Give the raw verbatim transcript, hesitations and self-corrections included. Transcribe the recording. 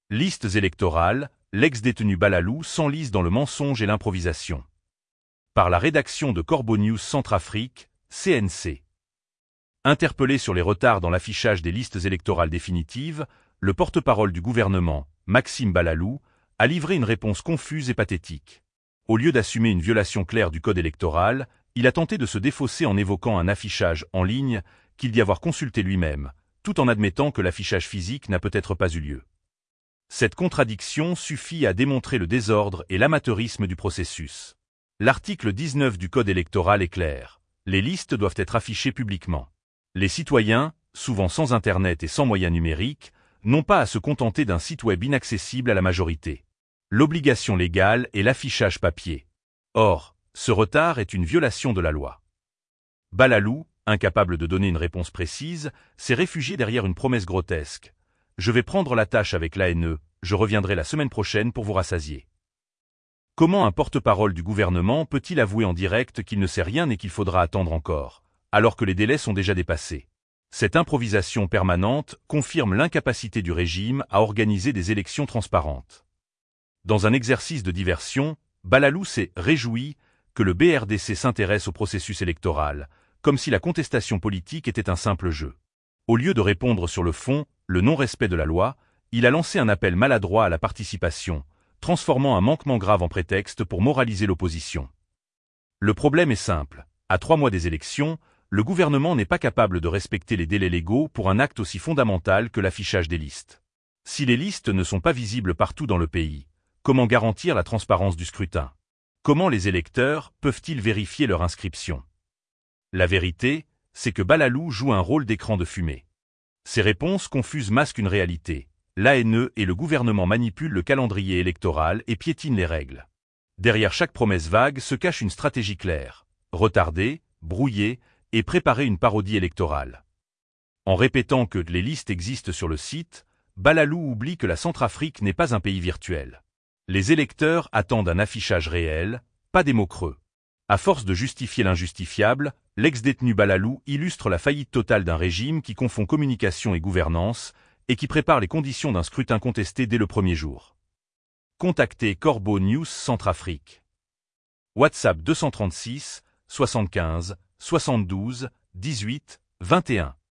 Listes électorales, l'ex-détenu Balalou s'enlise dans le mensonge et l'improvisation. Par la rédaction de Corbeau News Centrafrique, C N C. Interpellé sur les retards dans l'affichage des listes électorales définitives, le porte-parole du gouvernement, Maxime Balalou, a livré une réponse confuse et pathétique. Au lieu d'assumer une violation claire du code électoral, il a tenté de se défausser en évoquant un affichage en ligne qu'il dit avoir consulté lui-même, tout en admettant que l'affichage physique n'a peut-être pas eu lieu. Cette contradiction suffit à démontrer le désordre et l'amateurisme du processus. L'article dix-neuf du Code électoral est clair. Les listes doivent être affichées publiquement. Les citoyens, souvent sans Internet et sans moyens numériques, n'ont pas à se contenter d'un site web inaccessible à la majorité. L'obligation légale est l'affichage papier. Or, ce retard est une violation de la loi. Balalou, incapable de donner une réponse précise, s'est réfugié derrière une promesse grotesque. « Je vais prendre la tâche avec l'A N E, je reviendrai la semaine prochaine pour vous rassasier. » Comment un porte-parole du gouvernement peut-il avouer en direct qu'il ne sait rien et qu'il faudra attendre encore, alors que les délais sont déjà dépassés? Cette improvisation permanente confirme l'incapacité du régime à organiser des élections transparentes. Dans un exercice de diversion, Balalou s'est réjoui que le B R D C s'intéresse au processus électoral, comme si la contestation politique était un simple jeu. Au lieu de répondre sur le fond, le non-respect de la loi, il a lancé un appel maladroit à la participation, transformant un manquement grave en prétexte pour moraliser l'opposition. Le problème est simple. À trois mois des élections, le gouvernement n'est pas capable de respecter les délais légaux pour un acte aussi fondamental que l'affichage des listes. Si les listes ne sont pas visibles partout dans le pays, comment garantir la transparence du scrutin? Comment les électeurs peuvent-ils vérifier leur inscription? La vérité, c'est que Balalou joue un rôle d'écran de fumée. Ces réponses confuses masquent une réalité. L'A N E et le gouvernement manipulent le calendrier électoral et piétinent les règles. Derrière chaque promesse vague se cache une stratégie claire. Retarder, brouiller et préparer une parodie électorale. En répétant que les listes existent sur le site, Balalou oublie que la Centrafrique n'est pas un pays virtuel. Les électeurs attendent un affichage réel, pas des mots creux. À force de justifier l'injustifiable, l'ex-détenu Balalou illustre la faillite totale d'un régime qui confond communication et gouvernance et qui prépare les conditions d'un scrutin contesté dès le premier jour. Contactez Corbeau News Centrafrique. WhatsApp deux cent trente-six, soixante-quinze, soixante-douze, dix-huit, vingt et un.